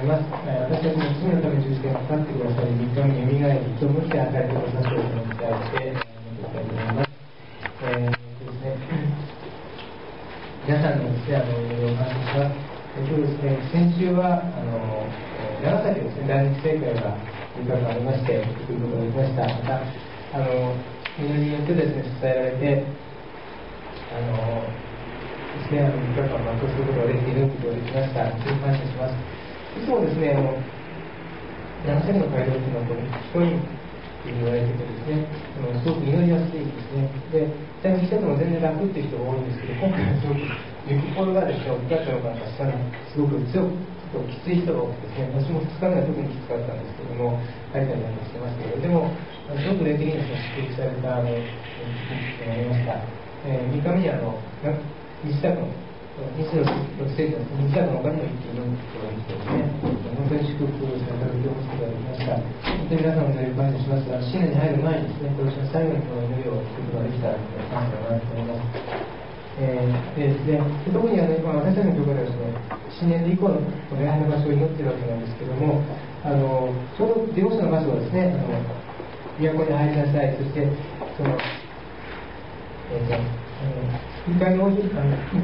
ます。私たちの罪のために十字架にかかってくださり、3日目によみがえり、今日も来て与えてくださっていることに対して祈っていきたいと思います。皆さんのですね、お話ですが、今日ですね、先週は長崎ですね、大日正会が3日間ありまして、ということがありました。また、祈りによってですね、支えられて、ですね、3日間全うすることができて、祈ることができました。非常に感謝します。いつもですね、長崎の街道というのは、人に言われててですね、すごく祈りやすいですね。で、実際に来てても全然楽っていう人が多いんですけど、今回はすごく雪ポロがですね、僕たちの方がすごく強くきつい人が多くてですね、私も2日目は特にきつかったんですけども、書いたりなんかしてますけど、でも、すごく霊的にですね、祝福されたになりました。3日目に西田君、26世紀の西田君の他にも一気に読むことができてですね、本当に祝福された時を持つことができました。本当に皆さんの祈りを感謝しますが、新年に入る前にですね、今年の最後にこの祈りをすることができたら感謝だなと思います。でですね、特に今私たちの教会ではですね、新年度以降の礼拝の場所を祈っているわけなんですけども、ちょうどデボスの場所はですね、都に入りなさい、そして2階の良いの整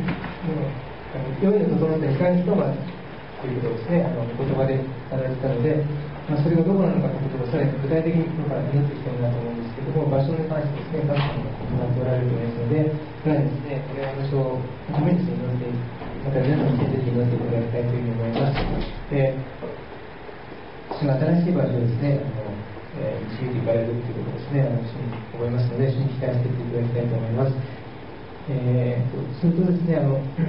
った2階の人がということをですね、言葉で語られてたので、それがどこなのかということをさらに具体的にここから祈っていきたいなと思うんですけども、場所に関してですね、各さんが行っておられると思いますので、さらにですね、これは場所をためにですね、祈ってまた皆さんにぜひ祈っていただきたいというふうに思います。その新しい場所をですね、導いていかれるということですね、思いますので、一緒に期待していただきたいと思います。それとですね、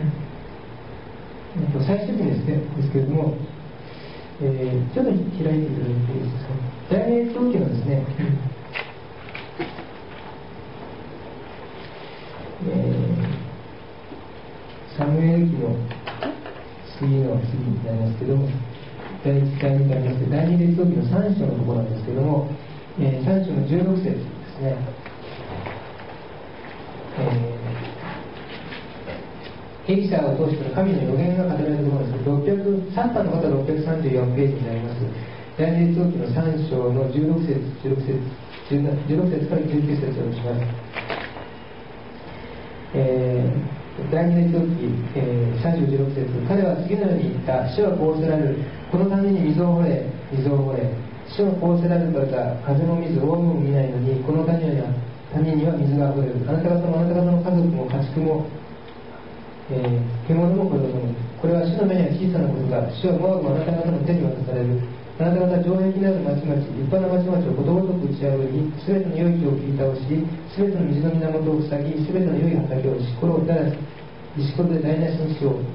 最終日ですけれども、ちょっと開いていただいていいですか。大英長期のですね、サムエル記の次になりますけども、第1回になりますけど、第2列王記の3章のところなんですけども、3章の16節ですね。エリシャを通して神の予言が語られるところです。3番の方は634ページになります。第二列王記の3章の16節から19節をします。第二列王記、3章16節、彼は次のように言った。主はこうおっしゃられる。このために水を掘れ。主はこうおっしゃられるから風の水、大雨も見ないのに、この谷には水があふれる。あなた方の家族も家畜も獣もこれを飲む。これは主の目には小さなことだ。主はモアブをあなた方の手に渡される。あなた方は城壁なる町々、立派な町々をことごとく打ち破り、すべての良い木を切り倒し、すべての水の源を塞ぎ、すべての良い畑を石ころを垂らし、石ころで台無しにしよう。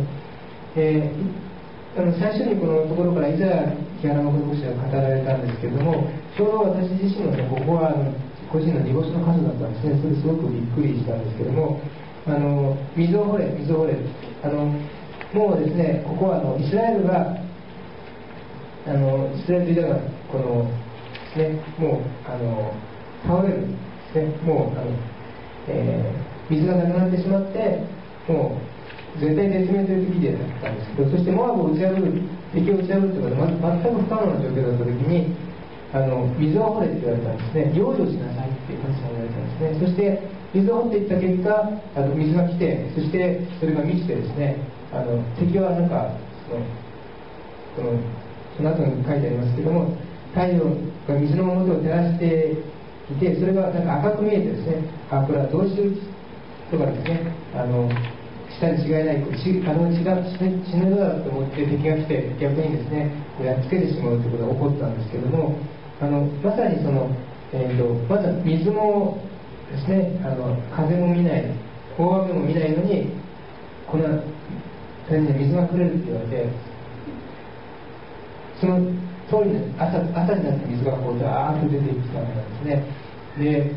最初にこのところからイザヤ・キハラマ牧師が語られたんですけれども、ちょうど私自身のここは個人の煮干しの数だったんですね。それすごくびっくりしたんですけども、水を掘れ。もうですね、ここはイスラエルがイスラエルというのはこのですね、もう倒れるですね、もう水がなくなってしまって、もう絶対絶命という時でだったんですけど、そしてモアブを敵を打ち破るということは全く不可能な状況だった時に、水を掘れって言われたんですね。養生しなさいっていう話が言われたんですね。そして水を掘っていった結果、水が来て、そしてそれが満ちてですね、敵はなんかその後に書いてありますけども、太陽が水の元を照らしていて、それがなんか赤く見えてですね、これは同士とかですね、下に違いない、死ぬのだと思って敵が来て、逆にですね、やっつけてしまうということが起こったんですけども、まさにまず水もですね、風も見ない、大雨も見ないのに、この谷に水が溢れるって言われて、その通りに朝になって水がこうダーッと出ていくわけなんですね。で、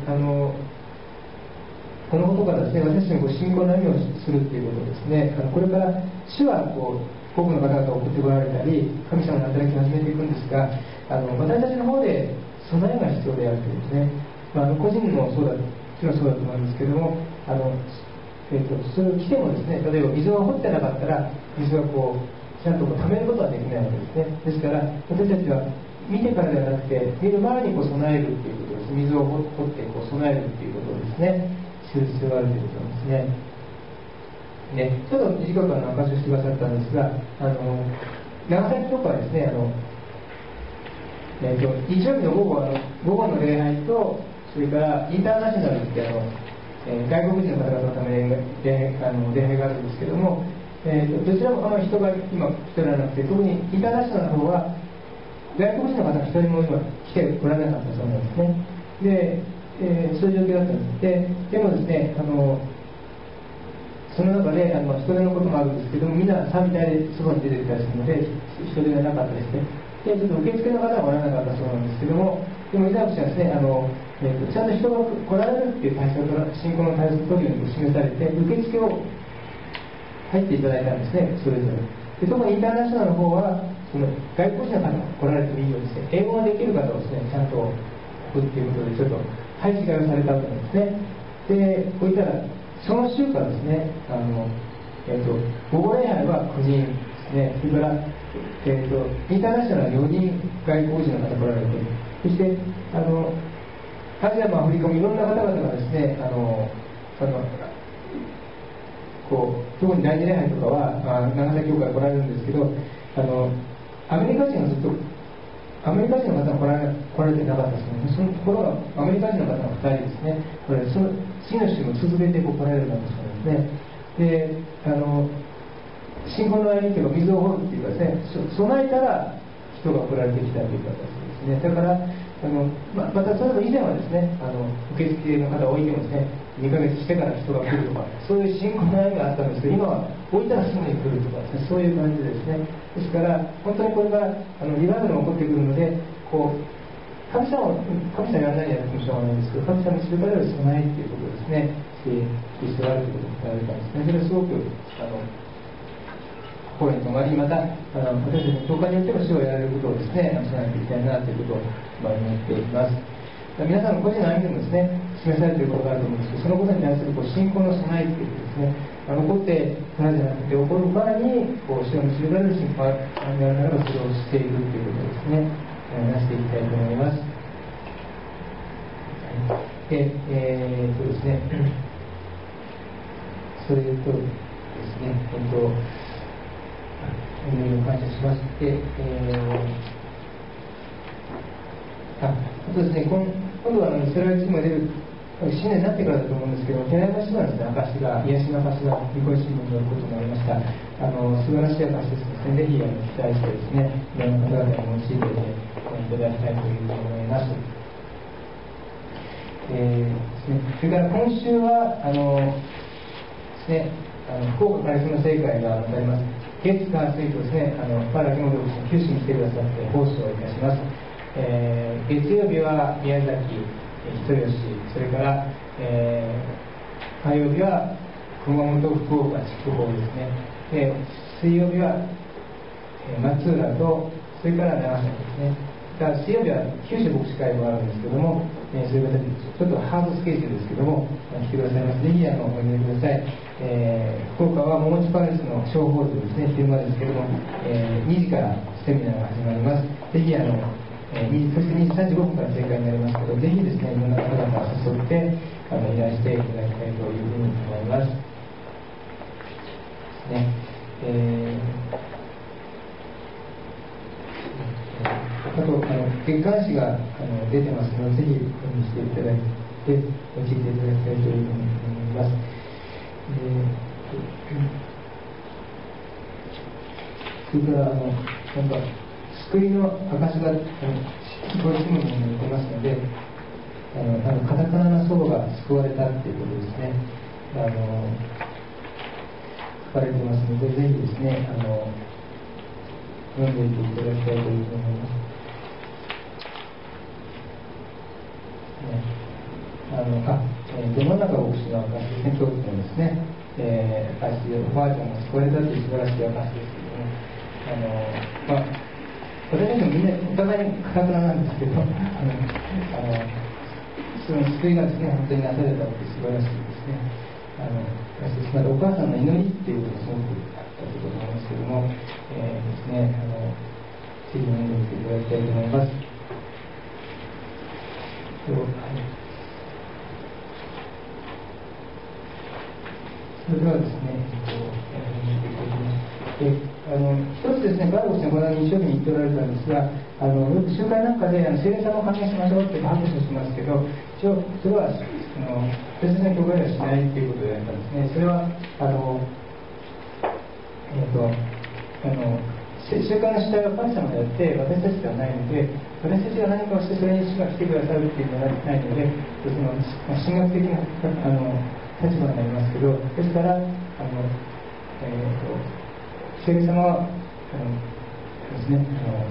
このことからですね、私たちに信仰の歩みをするっていうことですね、これから主は多くの方々を送ってこられたり、神様の働きを始めていくんですが、私たちの方で備えが必要であるというですね、個人もそうだと思うんですけども、それを来てもですね、例えば水を掘ってなかったら水がちゃんと貯めることはできないわけですね。ですから私たちは見てからではなくて、見る前に備えるっていうことです。水を掘って備えるっていうことをですね、する必要があるということなんですね。ちょっと短く証ししてくださったんですが、長崎とかはですね、日曜日の午後の礼拝と、それからインターナショナルって外国人の方々のために礼拝があるんですけども、どちらも人が今来ておられなくて、特にインターナショナルの方は外国人の方が一人も今来ておられなかったそうなんですね。で、そういう状況だったんです。でもですね、その中で人手のこともあるんですけども、みんな賛美隊でそばに出てきたりするので、人手がなかったですね。で、ちょっと受付の方はおられなかったそうなんですけども、でも、イザーク氏はですね、ちゃんと人が来られるっていう対策が、信仰の対策というのに示されて、受付を入っていただいたんですね、それぞれ。で、特にインターナショナルの方は、その外国人の方が来られてもいいようにですね、英語ができる方をですね、ちゃんと置くっていうことで、ちょっと配置がされたわけなんですね。で、こういったら、その週からですね、午後礼拝は9人ですね、それから、インターナショナルは4人外国人の方来られて、そして、アジアもアフリカもいろんな方々がですね、特に第二礼拝とかは、長崎教会来られるんですけど、アメリカ人がずっと、アメリカ人の方が来られてなかったですね。そのところが、アメリカ人の方が2人ですね、その次の週も続けて来られるようになったそうですね。で、信仰の歩みというか、水を掘るっていうかですね、備えたら人が送られてきたという形ですね。だから、またそれも以前はですね、受付の方を置いてもですね、2ヶ月してから人が来るとか、そういう信仰の歩みがあったんですけど、今は置いたらすぐに来るとかですね、そういう感じでですね、ですから、本当にこれからリバイバルが起こってくるので、神様やらないやってもしょうがないんですけど、神様にするから備えっていうことをですね、していく必要があるということを伝えられたんですね。それはすごく心に留まり、また私たちの教会によっても主をやられることをですね、備えていきたいなということを思っています。皆さんの個人の歩みでもですね、示されていることがあると思うんですけど、そのことに対する信仰の備えということですね、起こってからじゃなくて、起こる前に主を導かれる信仰があるならば、それをしていくということですね、なしていきたいと思います。ですね、それとですね、感謝しまして、あとですね、今度はイスラエルチームが出る新年になってからだと思うんですけど、寺山島のですね、証が、癒しの証が、ニコイ新聞に載ることになりました。素晴らしい証ですので、ぜひ期待してですね、いろんな方々に用いていただきたいというふうに思います。それから今週は、ですね、福岡カリスマ聖会があります。月火水とですね、パラキモドク九州に来てくださって奉仕をいたします。月曜日は宮崎、人吉、それから、火曜日は熊本、福岡、筑豊ですね。水曜日は、松浦と、それから長崎ですね。水曜日は九州牧師会もあるんですけども、そういう形でちょっとハードスケジュールですけども、来てくださいます。ぜひお祈りください。福岡は桃地パレスの小ホールですね、昼間ですけども、2時からセミナーが始まります。ぜひそして2時35分から正解になりますけど、ぜひですね、いろんな方々を誘っていらしていただきたいというふうに思います。ねあと月刊誌が出てますので、ぜひ確認していただいて、教えていただきたいというふうに思います。それから救いの証がこれ新聞に載ってますので、カタカナの祖母が救われたっていうことですね、書かれてますので、ぜひですね、読んでいていただきたいというふうに思います。ど真ん中牧師の証ですね、教育のですね、証でおばあちゃんが救われたという素晴らしい証ですけども、私たちもみんなお互いにカタカナなんですけど、その救いがですね、本当になされたという素晴らしいですね。またお母さんの祈りっていうのがすごくということなんですけども、ですね、次に読んでみていただきたいと思います。それではですね、一つですね、バルコスね、この日曜日に言っておられたんですが、よく集会なんかで聖霊様を歓迎しましょうって拍手をしますけど、一応、それは別々の教会ではしないということであったんですね。それは集会の主体は神様であって、私たちではないので、私たちが何かをしてそれに主が来てくださるというのはないので、神学的な立場になりますけど、ですから、聖霊様はですね、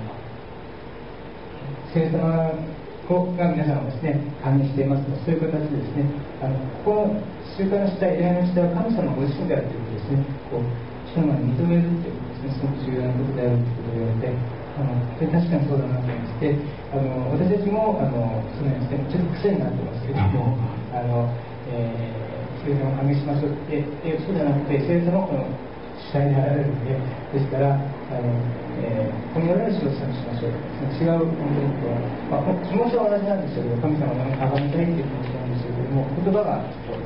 聖霊様が皆さんをですね、歓迎していますと、そういう形でですね、ここの集会の主体、礼拝の主体は神様ご自身であるということですね、人の前に認めるということですね、すごく重要なことであるということを言われて、確かにそうだなと思いまして、私たちもそうなんですね、ちょっと癖になってますけれども、聖霊様を歓迎しましょうって、そうじゃなくて、聖霊様はこの主体であられるので、ですから、このような仕事をしましょうとですね、違う本当に気持ちは同じなんですけど、神様の崇めたいという気持ちなんですけれども、言葉が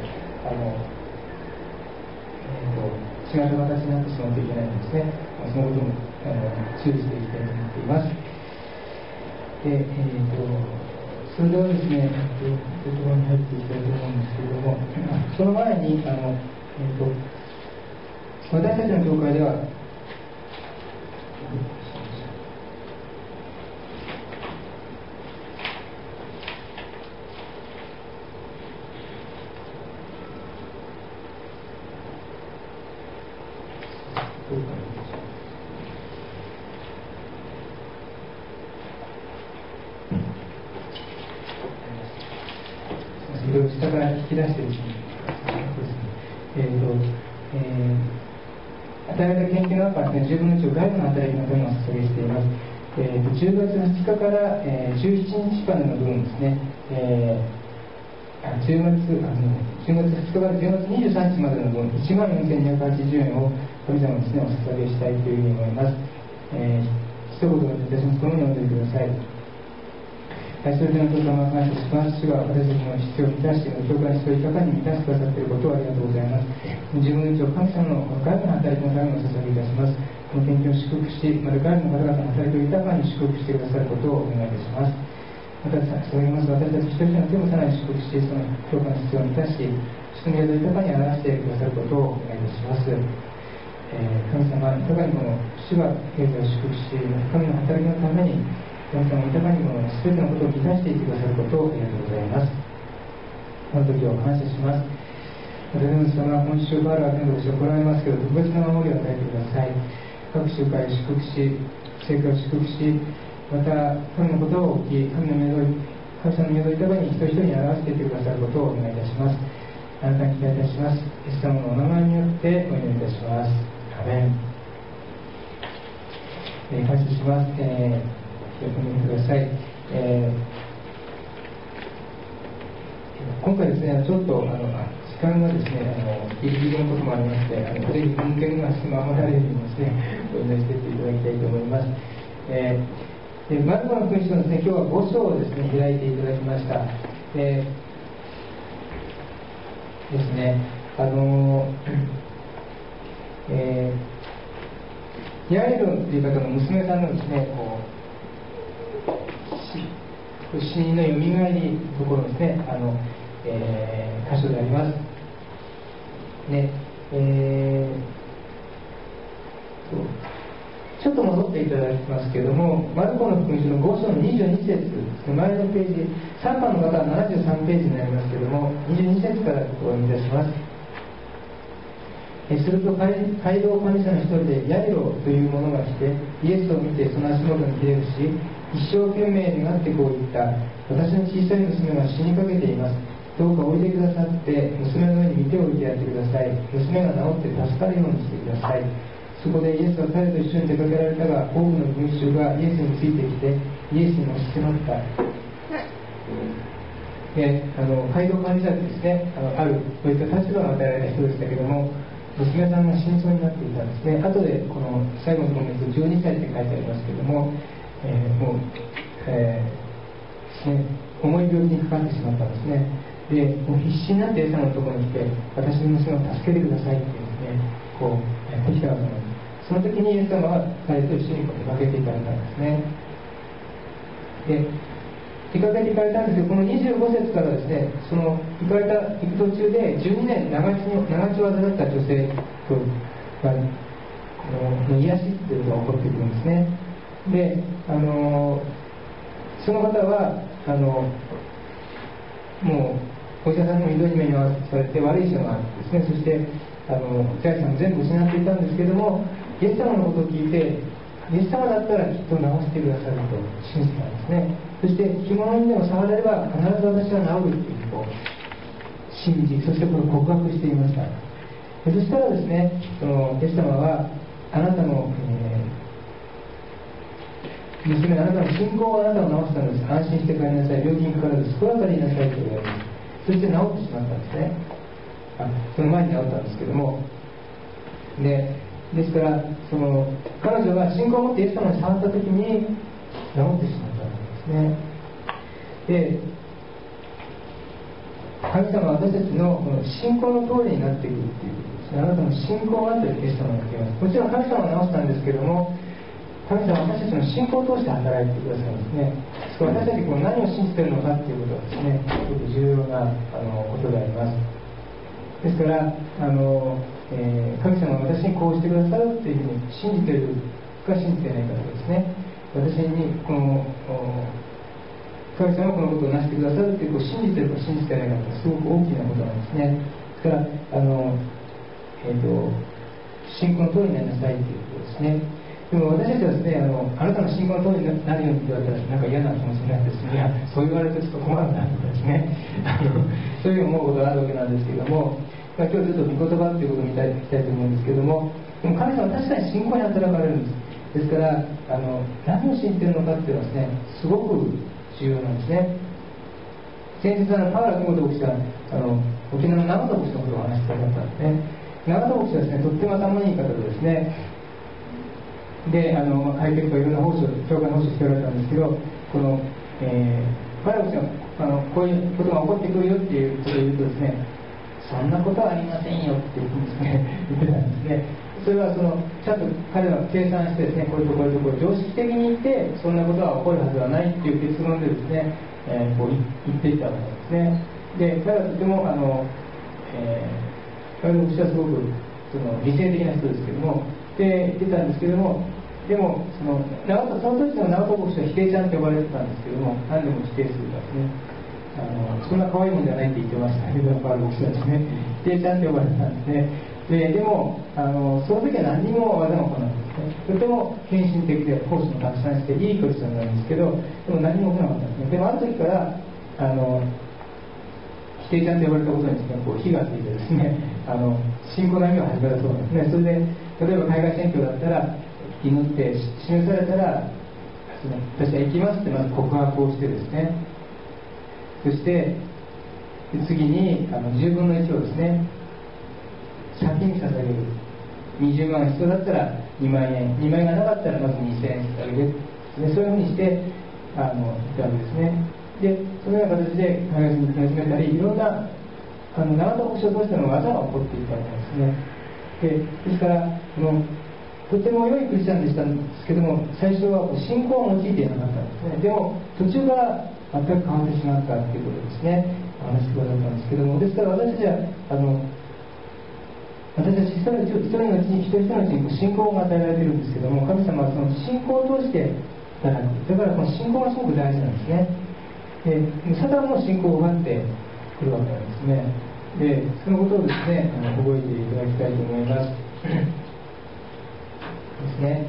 違う形になってしまっていけないんですね。そのことも注意していきたいと思っています。で、それではですね、ところに入っていきたいと思うんですけれども、その前に私たちの教会では、いろいろ下から引き出している与えられた研究の中からですね、10分の1を外部の働きのためにお捧げしています。10月2日から17日間の分ですね、10月2日から10月23日までの分、14,280円を神様にですね、お捧げしたいというふうに思います。一言お願いいたします。このように読んでください。それでは、神様を感謝します。主が私たちの必要を満たして、教会の必要を豊かに満たしてくださっていることをありがとうございます。自分の道を神様の外部の働きのためにお捧げいたします。この研究を祝福し、また外部の方々の働きを豊かに祝福してくださることをお願いいたします。また、そう言います私たち一人一人の手もさらに祝福し、その教会の必要を満たし、人の宿を豊かに表してくださることをお願いいたします。神様、豊かにこの主が経済を祝福し、神の働きのために神様豊かにこの全てのことを満たしていってくださることをありがとうございます。この時を感謝します。私の様、今週バールは天国で行われますけど、特別な守りを与えてください。各集会を祝福し、聖会を祝福し、また神のことを聞き、神様の御業を豊かに一人一人に表していってくださることをお願いいたします。あなたに期待いたします。イエス様のお名前によってお祈りいたします。アメン。感謝します。よく見てください。今回ですね、ちょっと時間がですね、ギリギリのこともありまして、ぜひ文献が守られるようにですね、お祈りしていっていただきたいと思います。マルコの福音書のですね、今日は5章をですね、開いていただきました。ですね、ヤイロという方の娘さんのですね、死人のよみがえりところですね、箇所であります。ね、ちょっと戻っていただきますけれども、マルコの福音書の5章の22節、前のページ、3番の方は73ページになりますけれども、22節からお読みいたします。すると街道管理者の一人でヤイロという者が来て、イエスを見てその足元にひれ伏し、一生懸命願ってこう言った。私の小さい娘は死にかけています。どうかおいでくださって、娘の上に見ておいてやってください。娘が治って助かるようにしてください。そこでイエスは彼と一緒に出かけられたが、多くの群衆がイエスについてきて、イエスに押し迫った。街道管理者ですね、あるこういった立場が与えられた人でしたけども、 娘さんが死にそうになっていたんですね。後でこの最後のコメント12歳って書いてありますけども、もう、重い病気にかかってしまったんですね。で、もう必死になってイエス様のところに来て、私の娘を助けてくださいってですね、こうやってきたわけなんです。その時にイエス様は彼と一緒に出かけていかれたんですね。で、出かけていかれたんですけど、この25節からですね、その行く途中で12年長血を患った女性との癒しというのが起こってくるんですね。で、その方はもうお医者さんのひどい目に遭わされて悪い人があってですね、そして財産を全部失っていたんですけども、イエス様のことを聞いて、イエス様だったらきっと治してくださると信じたんですね。そして着物にでも触れれば必ず私は治るというこう信じ、そしてこれを告白していました。そしたらですね、イエス様はあなたの、娘、あなたの信仰をあなたを治したのです。安心して帰りなさい。病気にかからず健やかになさいと言われます。そして治ってしまったんですね。その前に治ったんですけども、ですから彼女が信仰を持ってイエス様に触った時に治ってしまったんですね。で、神様は私たちのこの信仰の通りになっていくっていうことですね。あなたの信仰があってイエス様が来ます。もちろん神様は治したんですけども、神様は私たちの信仰を通して働いてくださるんですね。ですから私たちが何を信じているのかっていうことはですね、すごく重要なことであります。ですから神様は私にこうしてくださるっていうふうに信じているか信じていないかとですね、私に神様はこのことをなしてくださるっていうことを信じているか信じていないかってすごく大きなことなんですね。ですから信仰の通りになりなさいということですね。でも私たちはですね、あなたの信仰の通りになるようにって言われたらなんか嫌な気持ちになってですね、いやそう言われるとちょっと困るなとかですねそういう思うことがあるわけなんですけれども、今日ちょっと御言葉ということを見たいと思うんですけれども、でも神様は確かに信仰に働かれるんです。ですから何を信じているのかっていうのはですね、すごく重要なんですね。先日パウラ久保牧師が沖縄の長田牧師のことをお話ししてくださったんですね。長田牧師はですね、とっても頭のいい方でですね、で会見とかいろんな教会の奉仕しておられたんですけど、この、パウラ牧師がこういうことが起こってくるよっていうことを言うとですね、そんなことはありませんよっていうふうにですね言ってたんですね。それはちゃんと彼は計算してですね、こういうところこう常識的に言ってそんなことは起こるはずはないっていう結論でですね、こう言っていったわけなんですね。で、彼はとても彼の牧師はすごく理性的な人ですけども、で言ってたんですけども、でもその時の直人牧師は否定ちゃんと呼ばれてたんですけども、何でも否定するからですね、そんな可愛いもんじゃないって言ってましたけど、パウロ牧師はですね、否定ちゃんと呼ばれてたんですね。でもその時は何にも技も来ないんですね。とても献身的で奉仕もたくさんしていいクリスチャンなんですけど、でも何も来なかったんですね。でもある時から否定ちゃんと呼ばれたことにですね、こう火がついてですね、信仰の歩みが始まったそうなんですね。それで例えば海外選挙だったら祈って示されたら、私は行きますってまず告白をしてですね、そして次に10分の1をですね、先に捧げる。20万必要だったら2万円、2万円がなかったらまず2000円捧げる、ね、そういうふうにして言ったわけですね。で、そのような形で考え始めたり、いろんな長田牧師を通しての技が起こっていったわけですね。ですからとても良いクリスチャンでしたんですけども、最初は信仰を用いていなかったんですね。でも途中から全く変わってしまったということですね、話してくださったんですけども、ですから私たちは私たち一人のうちに一人一人のうちに信仰が与えられているんですけども、神様はその信仰を通して働く。だからこの信仰がすごく大事なんですね。でサタンも信仰を奪ってくるわけなんですね。でそのことをですね覚えていただきたいと思いますですね。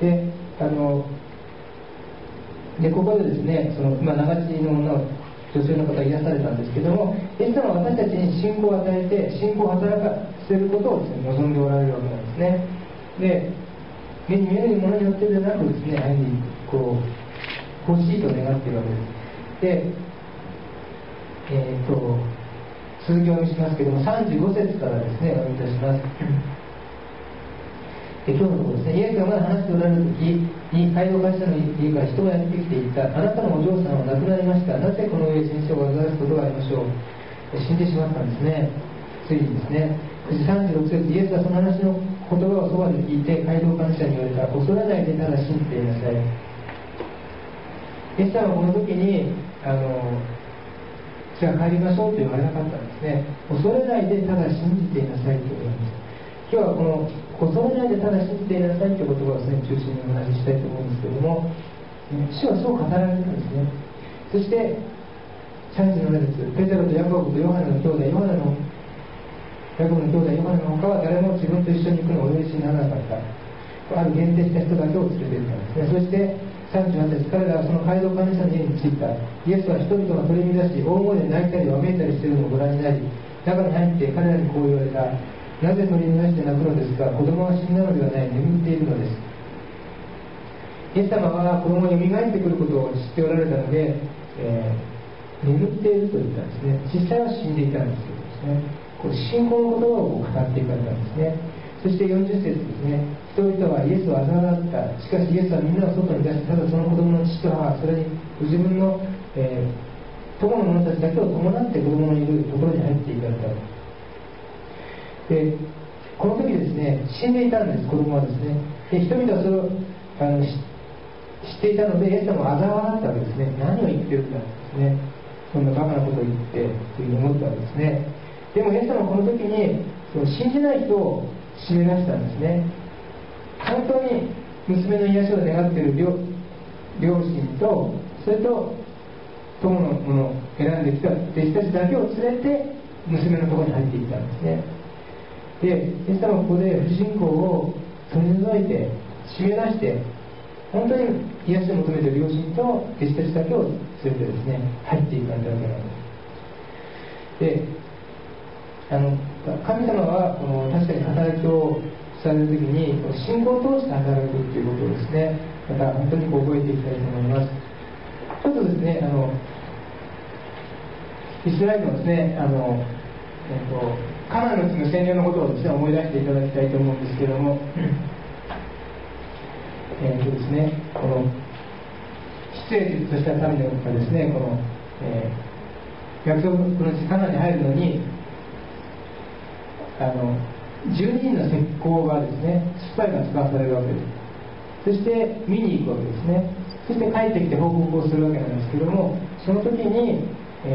でここでですね、今長地の女の女性の方が癒されたんですけども、イエス様は私たちに信仰を与えて信仰を働かせることをですね、望んでおられるわけなんですね。で目に見えるものによってでなくですね、相手に欲しいと願っているわけです。で続きをお見せしますけども、35節からですねお読みいたします。 今日のところですね、イエスがまだ話しておられる時に街道会社の家から人がやってきていった。あなたのお嬢さんは亡くなりました。なぜこの上人生を煩わすことがありましょう。死んでしまったんですね。ついにですね、9時36節、イエスはその話の言葉をそばで聞いて街道管理者に言われた。恐れないでただ信じていなさい。イエスさんはこの時にじゃあ帰りましょうと言われなかったんですね。恐れないでただ信じていなさいと言われます。今日はこの恐れないでただ信じていなさいという言葉を、ね、中心にお話ししたいと思うんですけれども、主はそう語られたんですね。そして37節、ペテロとヤコブとヨハネの兄弟、ヤコブの兄弟ヨハネの他は誰も自分と一緒に行くのをお許しにならなかった。ある限定した人だけを連れて行ったんですね。そして38節、彼らはその街道管理者の家に着いた。イエスは人々が取り乱し大声で泣いたりわめいたりしているのをご覧になり、中に入って彼らにこう言われた。なぜ取り乱して泣くのですか。子供は死んだのではない、眠っているのです。イエス様は子供が蘇ってくることを知っておられたので、眠っていると言ったんですね。実際は死んでいたんですけどですね、こう信仰の言葉を語っていかれたんですね。そして40節ですね、人々はイエスを嘲笑った。しかしイエスはみんなを外に出して、ただその子供の父と母、それに自分の、友の者たちだけを伴って子供のいるところに入っていかれた。でこの時ですね、死んでいたんです、子供はですね。で人々はそれを知っていたので、イエス様を嘲笑ったわけですね。何を言ってるんだですね、そんなバカなことを言ってというふうに思ったわけですね。でもイエス様はこの時にその信じない人を締め出したんですね。本当に娘の癒しを願っている両親と、それと友のものを選んできた弟子たちだけを連れて娘のところに入っていったんですね。でイエス様はここで不信仰を取り除いて締め出して、本当に癒しを求めている両親と弟子たちだけを連れてですね入っていかれたわけなんです。で神様はこの確かに働きをされるときに信仰を通して働くということをですね、また本当に覚えていきたいと思います。ちょっとですね、イスラエルのですねカナンの地の占領のことをですね思い出していただきたいと思うんですけれども、ですね、この出エジプトした民がですね、この、約束の地カナンに入るのに12人の石膏がですね、スパイが使わされるわけです。そして見に行くわけですね。そして帰ってきて報告をするわけなんですけども、その時に、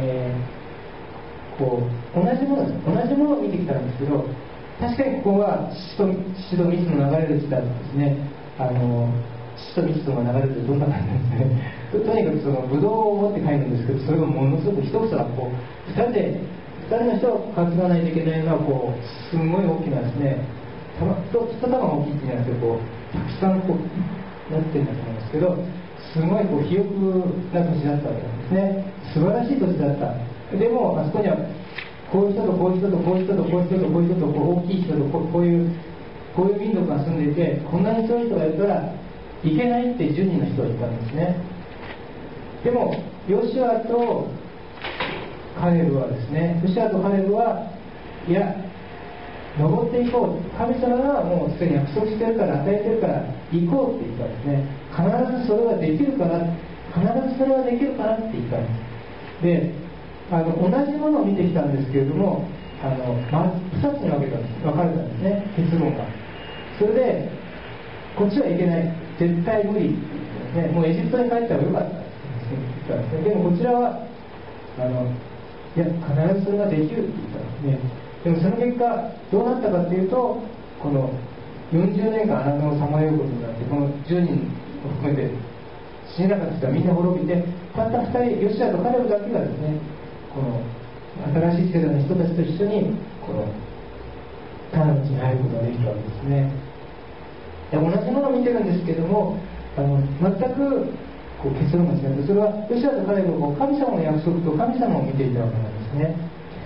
こう同じものを見てきたんですけど、確かにここは血と蜜の流れる地だとですね、血と蜜とが流れるどんな感じなんですね。とにかくそのブドウを持って帰るんですけど、それがものすごく一房がこう2人の人を担がないといけないのはこうすごい大きなですね、一玉が大きいっていうんじゃなくて、こうたくさんこうなってるんだと思うんですけど、すごいこう肥沃な土地だったわけなんですね。素晴らしい土地だった。でもあそこにはこういう人とこういう人とこういう人とこういう人とこういう人とこう大きい人とこういう民族が住んでいて、こんなに強い人がいるからいけないって10人の人が言ったんですね。でもヨシュアとカレブはですね、ヨシュアとカレブはいや登っていこう、神様がもうすでに約束してるから与えてるから行こうって言ったんですね。必ずそれはできるから必ずそれはできるからって言ったんです。で同じものを見てきたんですけれども、2つに分かれたんですね、結論が。それでこっちはいけない、絶対無理って言ってですね、もうエジプトに帰ったらよかったって言ったんですね。でもこちらはいや必ずそれができるって言ったんですね。でもその結果どうなったかっていうと、この40年間穴をさまようことになって、この10人を含めて死ねなかった人はみんな滅びて、たった2人ヨシュアとカレブだけがですね、この新しい世代の人たちと一緒にこのカナンの地に入ることができたわけですね。で同じものを見てるんですけども、全くこう結論が違って、それはヨシュアとカレブは神様の約束と神様を見ていたわけなんですね。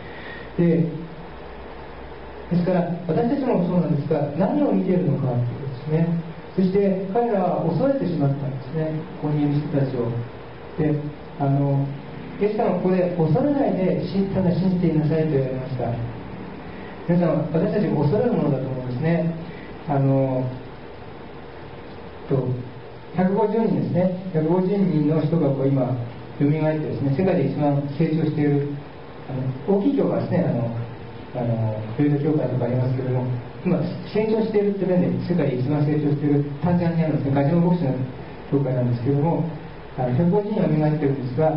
ですから私たちもそうなんですが、何を見ているのかということですね。そして彼らは恐れてしまったんですね、ここにいる人たちを。でイエス様はここで恐れないでただ信じていなさいと言われました。皆さん、私たちが恐れるものだと思うんですね。 150人ですね、150人の人が今、蘇ってですね、世界で一番成長している、大きい教会ですね、フィールド教会とかありますけれども、今、成長しているという面で、世界で一番成長しているタンザニアのですね、ガジノ牧師の教会なんですけれども、150人は蘇っているんですが、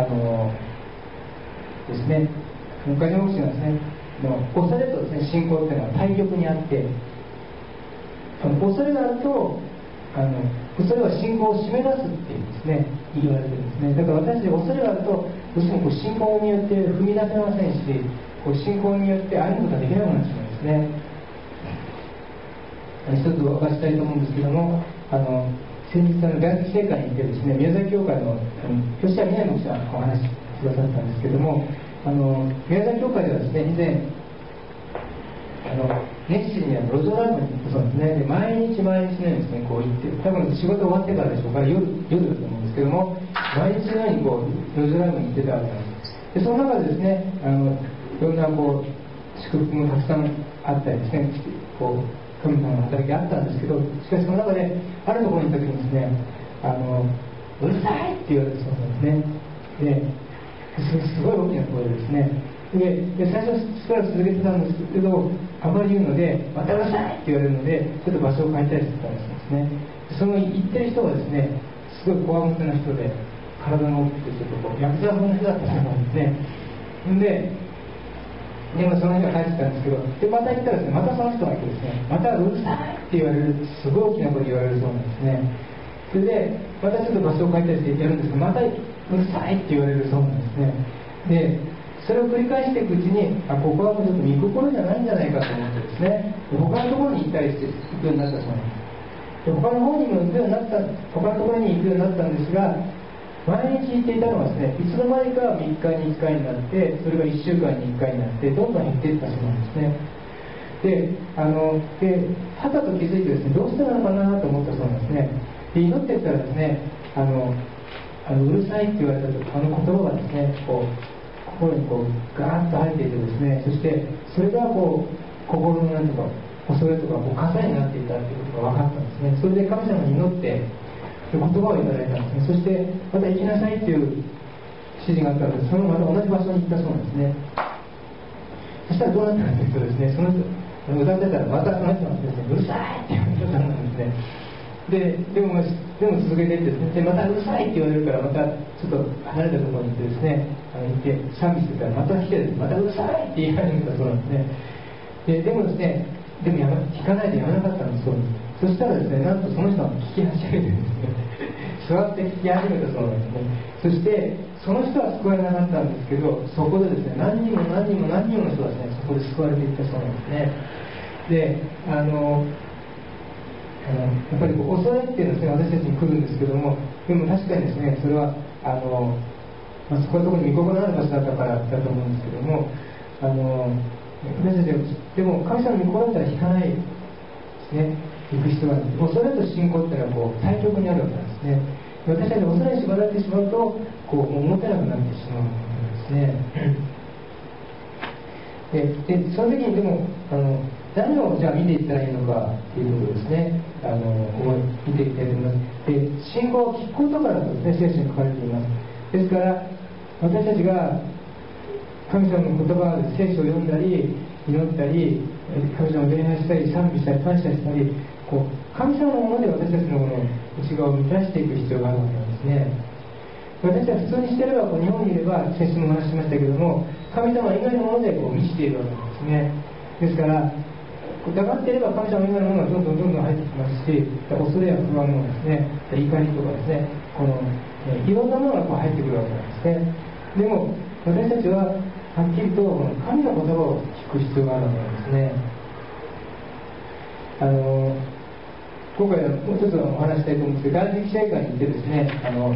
ですね、ガジノ牧師がですね、恐れとですね、信仰というのは対極にあって、恐れがあると、恐れは信仰を締め出すっていうですね、言われてるんですね。だから私たち恐れがあると、どうしても信仰によって踏み出せませんし、信仰によって歩むことができなくなってしまうんですね。一つお話したいと思うんですけども、先日大学聖会に行ってですね、宮崎教会の吉田南牧師がお話しくださったんですけども、宮崎教会ではですね、以前熱心に路上ライブに行ったそうですね。で毎日のようにですね、行って、多分仕事終わってからでしょうから、夜だと思うんですけども、毎日のように路上ライブに行ってたわけなんです。でその中でですね、いろんな祝福もたくさんあったりですね、神様の働きがあったんですけど、しかしその中であるところに行った時にですね、うるさいって言われるそうなんですね。ですごい大きな声でですね、で最初しばらく続けてたんですけど、あまり言うので、またうるさいって言われるので、ちょっと場所を変えたりしてたんですね。その言ってる人はですね、すごいこわもてな人で、体が大きくて、ちょっとヤクザ風の人だったそうなんですね。でもその人が帰ってきたんですけど、でまた行ったらですね、またその人がいてですね、またうるさいって言われる、すごい大きな声で言われるそうなんですね。それで、またちょっと場所を変えたりしてやるんですけど、またうるさいって言われるそうなんですね。で、それを繰り返していくうちに、ここはもうちょっと御心じゃないんじゃないかと思ってですね、他のところに行ったりして行くようになったそうなんです。で他の方にも行くようになった、他のところに行くようになったんですが、毎日行っていたのはですね、いつの間にか3日に1回になって、それが1週間に1回になって、どんどん減っていったそうなんですね。はたと気づいてですね、どうしてなのかなと思ったそうなんですね。で祈っていったらですね、うるさいって言われた時、言葉がですね、心にガーッと入っていてですね、そしてそれが心のなんとか恐れとか傘になっていたということが分かったんですね。それで神様に祈って言葉をいただいたんですね。そしてまた行きなさいという指示があったので、そのまた同じ場所に行ったそうなんですね。そしたらどうなったかというとですね、その人歌ってたらまたその人がですね、うるさいって言われたんですね。でも続けていってですね、でまたうるさいって言われるから、またちょっと離れたところに行ってですね、行って賛美してたらまた来てですね、またうるさいって言い始めたそうなんですね。でもですね、聞かないでやめなかったんですそうです。そしたらですね、なんとその人が聞き始めてですね、座って聞き始めたそうなんですね。そしてその人は救われなかったんですけど、そこでですね、何人もの人がですね、そこで救われていったそうなんですね。でやっぱり恐れっていうのはですね、私たちに来るんですけども、でも確かにですね、それはそこは特に御心のある場所だったからだと思うんですけども、私たちはでも神様の御心だったら引かないですね、行く必要があるんです。恐れと信仰っていうのは対極にあるわけなんですね。私たちは恐れに縛られてしまうともう持てなくなってしまうんですね。でその時にでも何をじゃあ見ていったらいいのかということをですね、ここ見ていきたいと思います。で、信仰は聞くことからとですね、聖書に書かれています。ですから私たちが神様の言葉で聖書を読んだり祈ったり、神様を礼拝したり賛美したり感謝したり、神様のもので私たちのもの内側を満たしていく必要があるわけなんですね。私たちは普通にしていれば日本にいれば先週もお話ししましたけども、神様以外のもので満ちているわけなんですね。ですから黙っていれば神様以外のものがどんどん入ってきますし、恐れや不安もですね、怒りとかですね、いろんなものが入ってくるわけなんですね。でも私たちははっきりと神の言葉を聞く必要があるわけなんですね。今回はもう一つお話したいと思うんですけど、外籍記者会に行ってですね、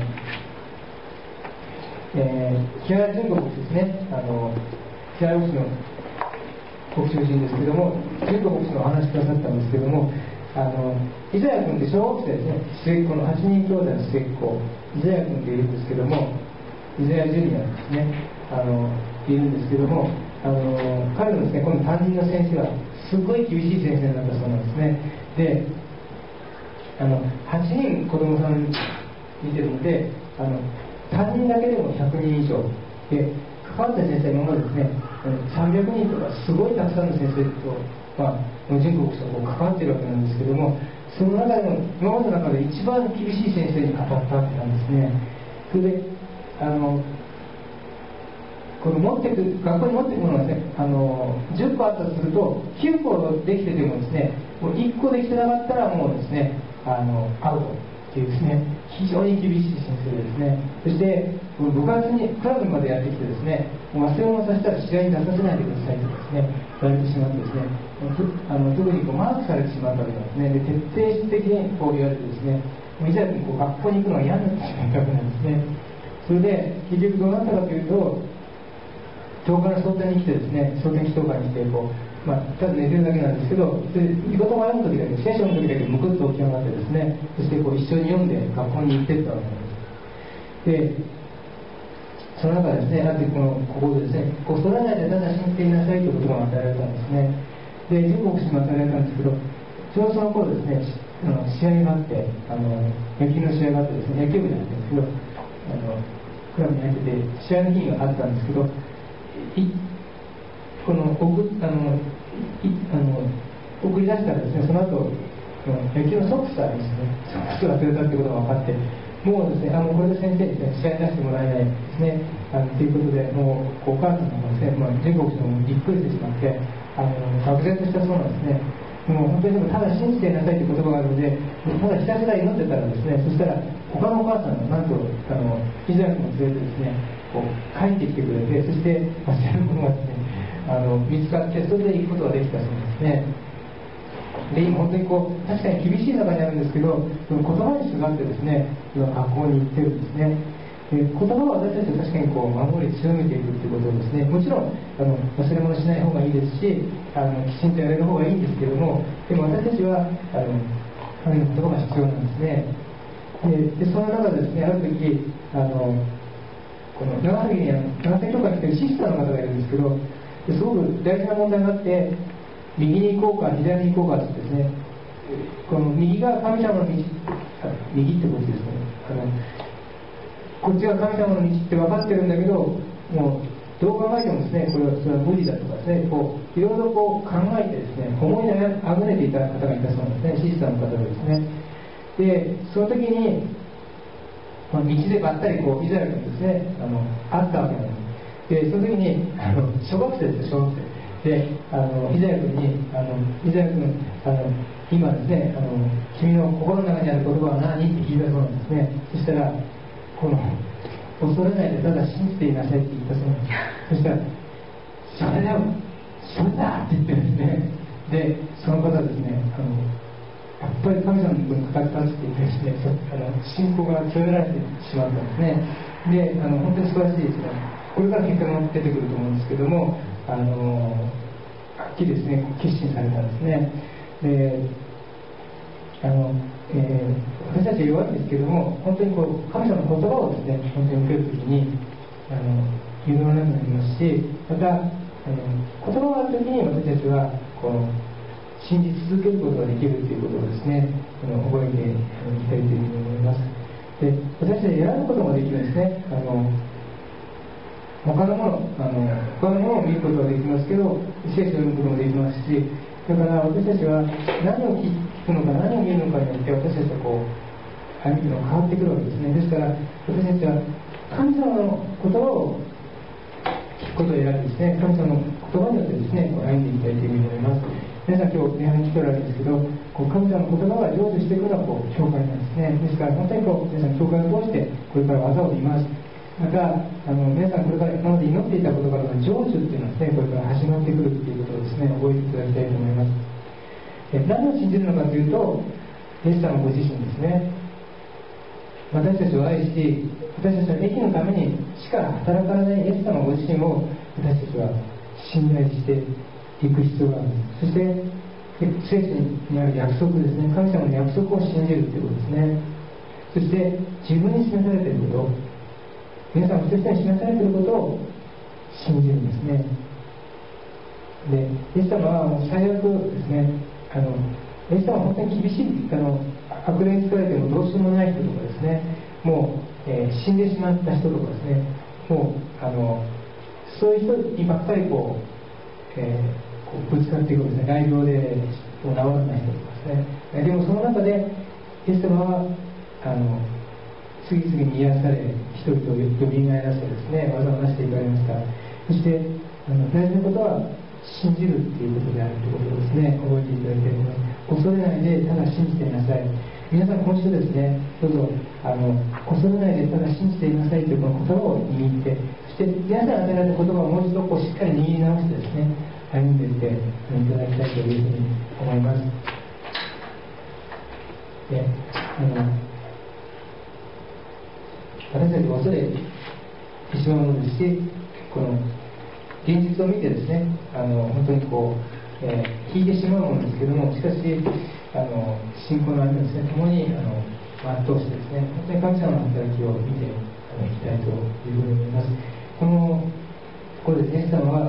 木原純子牧師ですね、木原牧師の牧師夫人ですけども、純子牧師のお話しくださったんですけども、イザヤ君って小学生ですね、末っ子の8人兄弟の末っ子、イザヤ君っているんですけども、イザヤジュニアですね、いるんですけども、彼のですね、この担任の先生はすごい厳しい先生だったそうなんですね。で 8人子供さん見てるので、担任だけでも100人以上で、関わった先生は今までですね、300人とかすごいたくさんの先生と、人国と関わってるわけなんですけども、その中でも今までの中で一番厳しい先生に当たったわけなんですね。それでこの学校に持っていくものがですね、10個あったとすると9個できててもですね、もう1個できてなかったらもうですね、アウトっていうですね、非常に厳しい先生ですね。そして部活にクラブまでやってきてですね、もう忘れ物させたら試合に出させないでくださいとですね言われてしまってですね、特にマークされてしまったわけですね。で徹底的に言われてですね、もういざ学校に行くのが嫌になってしまったわけなんですね。それで結局どうなったかというと、教科の相談に来てですね、相談機当会に来てただ寝てるだけなんですけど、御言葉を読む時だけ、聖書の時だけむくっと起き上がってですね、そして一緒に読んで学校に行ってったわけなんです。でその中でですね、あるここでですね、恐れないでただ信じていなさいということが与えられたんですね。で15国にも与えられたんですけど、ちょうどその頃ですね、試合があって、野球の試合があってですね、野球部であったんですけど、クラブに入ってて試合の日があったんですけど、送り出したらですね、その後野球のソックスありますね、ソックスが忘れたということが分かって、もうですね、これで先生にですね、試合に出してもらえないですね、ということで、もうお母さんがですね、全国のびっくりしてしまって、愕然としたそうなんですね。もう本当にただ信じてなさいという言葉があるので、ただひたすら祈ってたらですね、そしたら他のお母さんがなんとイザヤクも連れてですね、帰ってきてくれて、そして忘れるものがですね、見つかって、それで行くことができたそうですね。で今本当に確かに厳しい中にあるんですけど、その言葉にすがってですね、学校に行ってるんですね。で言葉は私たちを確かに守り強めていくということですね。もちろん忘れ物しない方がいいですし、きちんとやれる方がいいんですけども、でも私たちは神の言葉が必要なんですね。でその中でですね、ある時この長崎教会に来てるシスターの方がいるんですけど、すごく大事な問題があって、右に行こうか左に行こうかってですね、この右が神様の道、右ってことですね、こっちが神様の道って分かってるんだけど、もうどう考えてもですね、それは無理だとかですね、いろいろ考えてですね、思いあぐねていた方がいたそうなんですね、シスターの方がですね。でその時に道でばったりイザヤクにですね、会ったわけなんです。でその時に小学生ですよ、小学生でイザヤクにイザヤ君、今ですね、君の心の中にある言葉は何って聞いたそうなんですね。そしたら恐れないでただ信じていなさいって言ったそうなんです。そしたらそれだよ、それだって言ってですね、でその方ですね、やっぱり神様にかかって立つって言ってですね、信仰が強められてしまったんですね。で本当に素晴らしいですね。これから結果も出てくると思うんですけども、はっきりですね決心されたんですね。で私たちは弱いんですけども、本当に神様の言葉をですね、本当に受けるときに夢の中になりますし、また言葉があるときに私たちは信じ続けることができるということをですね、覚えていきたいというふうに思います。で私たち選ぶこともできるんですね。他のものを見ることができますけど、聖書を読むこともできますし、だから私たちは何を聞くのか何を見るのかによって私たちは歩みが変わってくるわけですね。ですから私たちは神様の言葉を聞くことを選びですね、神様の言葉によってですね歩んでいきたいというふうに思います。皆さん今日礼拝に来てるわけですけど、神様の言葉が成就していくのは教会なんですね。ですから本当に皆さん教会を通してこれから技を見ます。また皆さんこれから今まで祈っていたことからの成就っていうのはですね、これから始まってくるっていうことをですね覚えていただきたいと思います。何を信じるのかというと、イエス様ご自身ですね。私たちを愛し、私たちの益のためにしか働かないイエス様ご自身を私たちは信頼していく必要がある。そして聖書にある約束ですね、神様の約束を信じるということですね。そして自分に示されていること、皆さんの人に示されていることを信じるんですね。でイエス様は最悪ですね、イエス様は本当に厳しい悪霊に疲れてもどうしようもない人とかですね、もう、死んでしまった人とかですね、もうそういう人にばっかりこうぶつかっていくんですね。大病で治らない人とかですね。でもその中でイエス様は次々に癒され、人々をよみがえらせですね、技を成していかれました。そして大事なことは信じるっていうことであるということをですね、覚えていただきたいと思います。恐れないでただ信じていなさい。皆さん今週ですね、どうぞ恐れないでただ信じていなさいというこの言葉を握って、そして皆さんが与えられた言葉をもう一度しっかり握り直してですね、歩んでいっていただきたいというふうに思います。で私たちは恐れてしまうものですし、この現実を見てですね、本当に引いてしまうものですけども、しかし信仰の歩みをですね、共に全うしてですね、本当に神様の働きを見ていきたいというふうに思います。ここでですね、イエス様は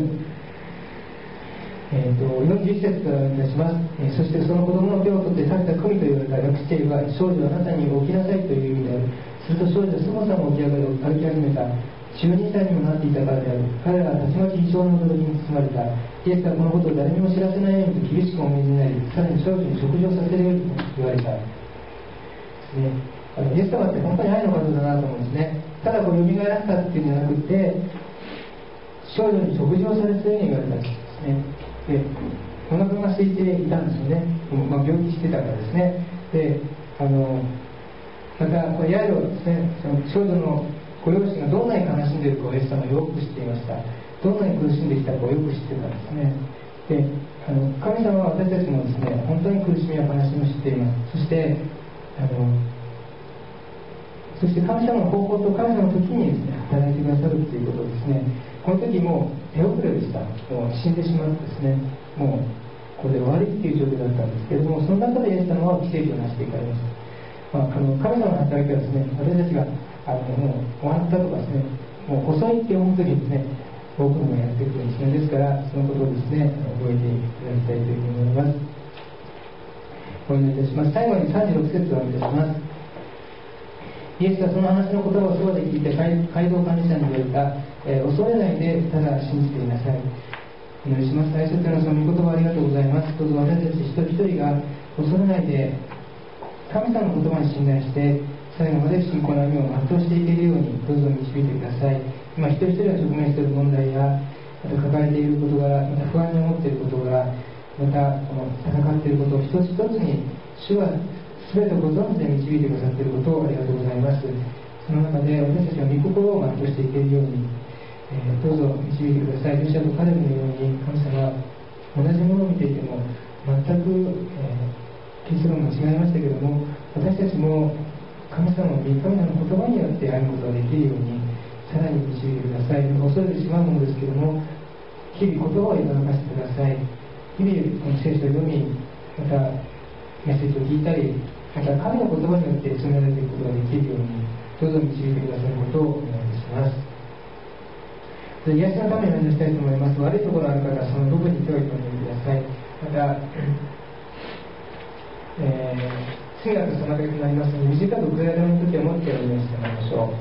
41節からお願いします。そしてその子供の手を取って立てた神と言われた学生は、少女はあなたに起きなさいという意味である。すると少女はそもそも起き上がり歩き始めた。12歳にもなっていたからである。彼らはたちまち異常の驚きに包まれた。イエスはこのことを誰にも知らせないようにと厳しくお命じになり、さらに少女に食事をさせるように言われた。ですね、イエス様って本当に愛の方だなと思うんですね。ただ蘇らせたっていうんじゃなくて、少女に食事をさせるように言われたんですね。で、お腹が空いていたんですよね。病気してたからですね。で、またヤイロですね、その少女のご両親がどんなに悲しんでいるかをイエス様はよく知っていました。どんなに苦しんできたかをよく知ってたんですね。で、神様は私たちもですね、本当に苦しみや悲しみを知っています。そして神様の方法と神様の時にですね、働いてくださるということですね。この時もう手遅れでした。もう死んでしまってですね、もうこれで終わりっていう状況だったんですけれども、その中でイエス様は奇跡を成していかれました。神様の働きはですね、私たちがもう終わったとかですね、もう遅いって思う時にですね、多くのもやってくる一面ですから、そのことをですね、覚えていただきたいというふうに思います。お願いいたします。最後に36節をお願いいたします。イエスはその話の言葉をそばで聞いて、街道管理者に言われた、恐れないでただ信じていなさい。お願いします。愛するのその御言葉ありがとうございます。どうぞ私たち一人一人が恐れないで神様の言葉に信頼して最後まで信仰の歩みを全うしていけるようにどうぞ導いてください。今一人一人が直面している問題や、また抱えている事柄、また不安に思っている事柄、またこの戦っていることを一つ一つに主は全てご存知で導いてくださっていることをありがとうございます。その中で私たちは御心を全うしていけるように、どうぞ導いてください。ロシアとカレブのように神様は同じものを見ていても全く、結論が違いましたけれども、私たちも神様の言葉によって歩むことができるようにさらに導いてください。恐れてしまうものですけれども、日々言葉を描かせてください。日々この聖書を読み、またメッセージを聞いたり、また神の言葉によって詰められていくことができるようにどうぞ導いてくださることをお願いいたします。癒しのためにお願いしたいと思います。悪いところがある方はその部分に手を置いてください。また、次がその時になりますので、短く暗闇の時を持ってお願いしてもらいましょう。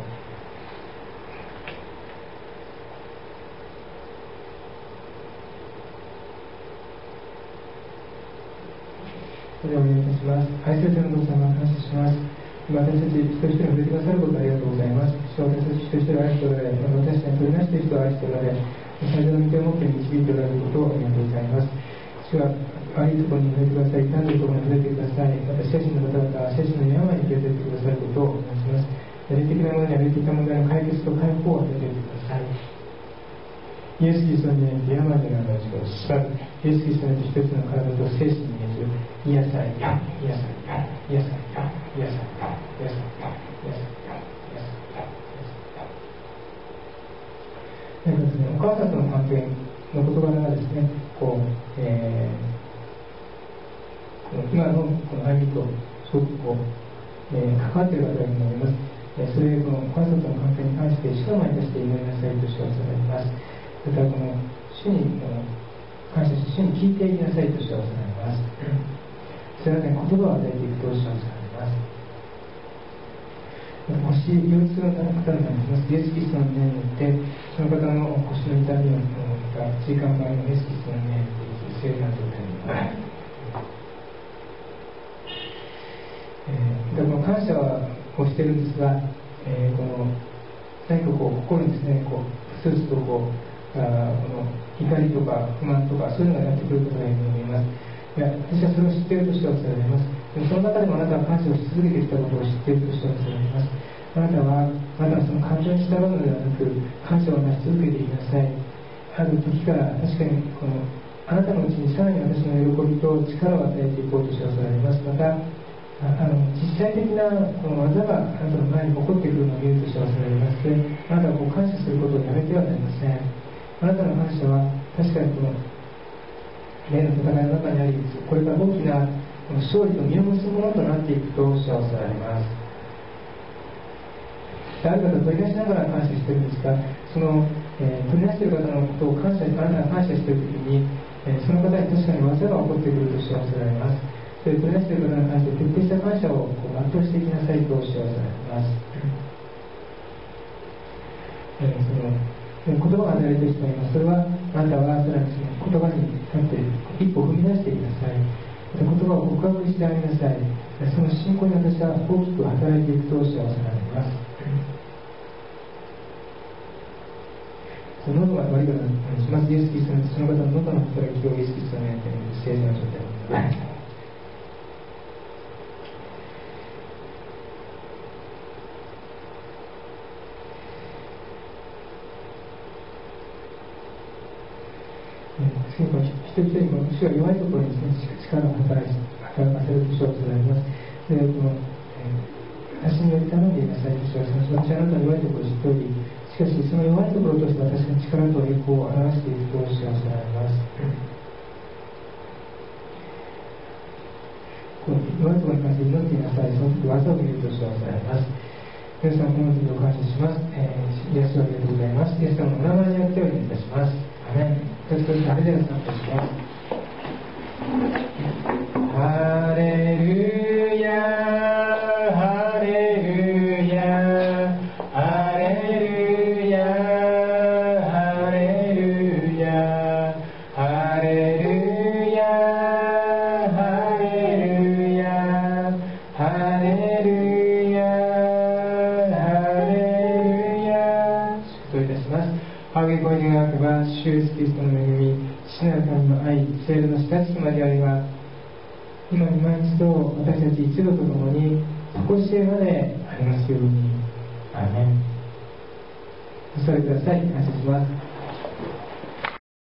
それではお願いいたします。愛する天の父様、感謝します。私たち一人一人に触れてくださることをありがとうございます。私たち一人一人を愛しておられ、私たちに取りなしている人を愛しておられ、最大の御手を持って導いておられることをありがとうございます。主は悪いところに触れてください、痛んでいるところに触れてください。また精神の方々は精神の病に気をつけてくださることをお願いします。霊的なものには霊的な問題の解決と解放を与えてください。イエス・キリストによって病のような力を縛る。イエス・キリストによって一つの体と精神に見える癒されよ、癒されよ、癒されよ、癒されよ、癒されよ、癒されよ、癒されよ。なんかですね、お母さんとの関係の事柄がですね、今のこの歩みとすごく関わっている方がいると思います。それこのお母さんとの関係に関して主が前として祈りなさいと主はされます。またこの主に感謝して主に聞いていきなさいと主はされます。 それはね、言葉を与えていくと称されます。腰腰痛の方になります。イエス・キリストの名によって、その方の腰の痛みを負った椎間板のイエス・キリストの名によって聖な状態になります。この感謝をしてるんですが、この何か心にですね、ふつふつとこの怒りとか不満とかそういうのがやってくることがいると思います。いや、私はそれを知っているとしてはされます。でもその中でもあなたは感謝をし続けてきたことを知っているとしてはされます。あなたはまだその感情に従うのではなく、感謝をなし続けていきなさい。ある時から確かにあなたのうちにさらに私の喜びと力を与えていこうとしてはされます。また実際的なこの技があなたの前に起こってくるのを見るとしてはされます。で、あなたは感謝することをやめてはなりません。あなたの感謝は確かに霊の戦いの中にあり、これから大きな勝利と実を結ぶものとなっていくと幸せられます。ある方は取り出しながら感謝しているんですが、取り出している方のことをあなたが感謝しているときに、その方に確かに技が起こってくると幸せられます。それ取り出している方に関して徹底した感謝を全うしていきなさいと幸せられます。言葉が与えられている人がいます。それはあなたはさらにその言葉に立って一歩踏み出していきなさい。言葉を告白してあげなさい。その信仰に私は大きく働いていくと幸せになります。喉が悪い方にします。イエス・キリストにその方の喉の働きをイエス・キリストにやっている聖な状態です。一人一人の主が弱いところにですね、力を働かせると称されます。で、私により頼んでいなさいと称されます。私はあなたの弱いところを知っており、しかしその弱いところとして私の力と栄光を表していくと称されます。この弱いところに関して祈っていなさい。その時技を見ると称されます。皆さん、この時を感謝します。イエスをありがとうございます。イエス様のお名前によってお祈りいたします。アメン。そしてハレルヤさんとします。ハレルヤ、ハレルヤ、ハレルヤ、ハレルヤ、ハレルヤ、ハレルヤ、ハレルヤ、ハレルヤ。祝祷いたします。仰ぎ声に願くば、主イエスキリストの恵み、父なる神の愛、聖霊の親しき交わりは、今に毎日と私たち一同と共に、常しえまでありますように。アーメン。お座りください。感謝します。